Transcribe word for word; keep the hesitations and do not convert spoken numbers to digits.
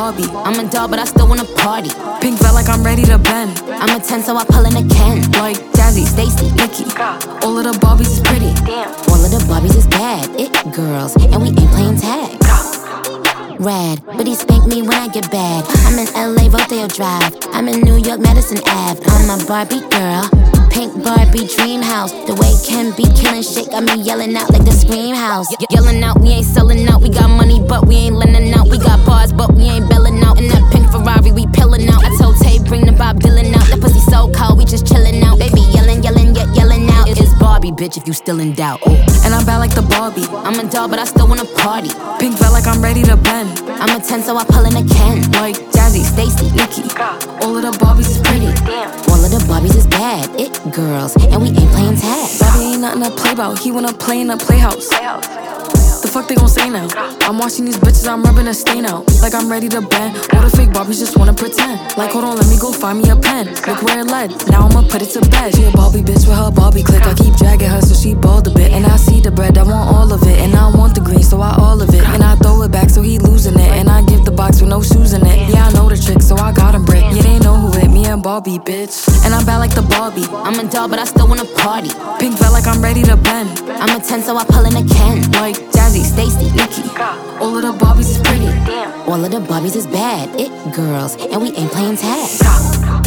Barbie. I'm a doll, but I still wanna party. Pink felt like I'm ready to bend. I'm a ten, so I pull in a Ken. Like Jazzy, Stacy, Nikki. all of the Barbies is pretty. All of the Barbies is bad. It girls, and we ain't playing tag. Rad, but he spank me when I get bad. I'm in L A, Rodeo Drive. I'm in New York, Madison Ave. I'm a Barbie girl. Pink Barbie dream house. The way Ken be killing shit got me yelling out like the Scream House. Ye- yelling out, we ain't selling out. We got money, but we ain't lending out. We got bars, but we ain't belling out. In that pink Ferrari, we pillin' out. I told Tay, bring the Bob Dylan out. That pussy so cold, we just chillin' out. Baby yelling, yelling, yet yelling out. It's Barbie, bitch, if you still in doubt. Ooh. And I'm bad like the Barbie. I'm a doll, but I still wanna party. Pink felt like I'm ready to bend. I'm a ten, so I pull in a Ken. Like Jazzy, Stacy, Nikki. all of the Barbies is pretty. All of the Barbies is bad. It girls, and we ain't playing tag. Bobby ain't nothing to play about. He wanna play in a playhouse. The fuck they gon' say now? I'm watching these bitches, I'm rubbing a stain out. Like I'm ready to bend. All the fake Barbies just wanna pretend. Like hold on, let me go find me a pen. Look where it led, now I'ma put it to bed. She a Barbie bitch with her Barbie click. I keep dragging her so she bald a bit. And I see the bread, I want all of it. And I want the green, so I all of it. And I throw it back so he losing it. And I give the box with no shoes in it. Yeah, I know the trick, so I got him brick. Yeah, they know who it, me and Barbie, bitch. And I'm bad like the Barbie. I'm a doll, but I still wanna party. Pink felt like I'm ready to bend. I'm a ten, so I pull in a Ken. Like Jazzy, Stacy, Nikki. all of the Barbies is pretty. All of the Barbies is bad. It girls, and we ain't playing tag.